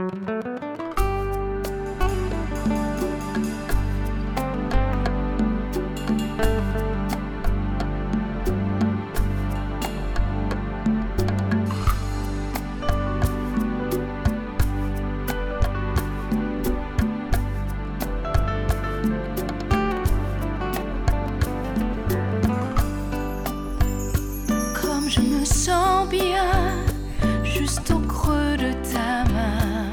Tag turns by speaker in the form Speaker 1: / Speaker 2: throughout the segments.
Speaker 1: Je me sens bien juste au creux de ta main.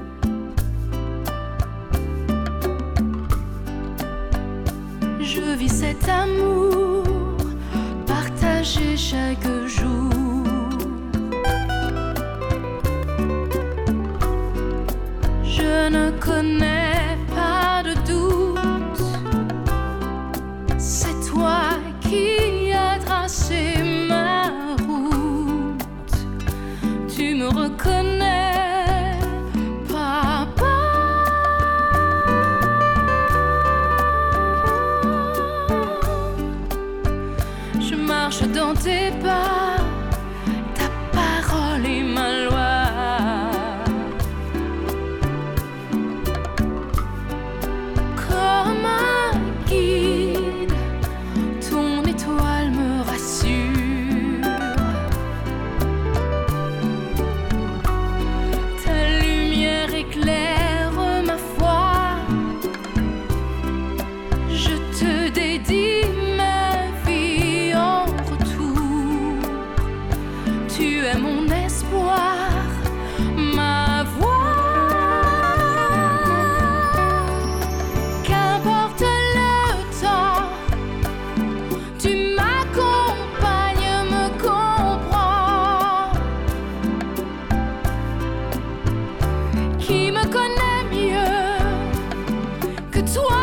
Speaker 1: Je vis cet amour partagé chaque jour. Je ne connais pas de doute, c'est toi qui as tracé ma route. Tu me reconnais, papa. Je marche dans tes pas, ta parole est ma loi. Comme un guide, ton étoile me rassure. Ta lumière éclaire ma foi. Je te dédie ma vie en retour. Tu es mon espoir, ma voix. Qu'importe le temps, tu m'accompagnes, me comprends. Qui me connaît mieux que toi?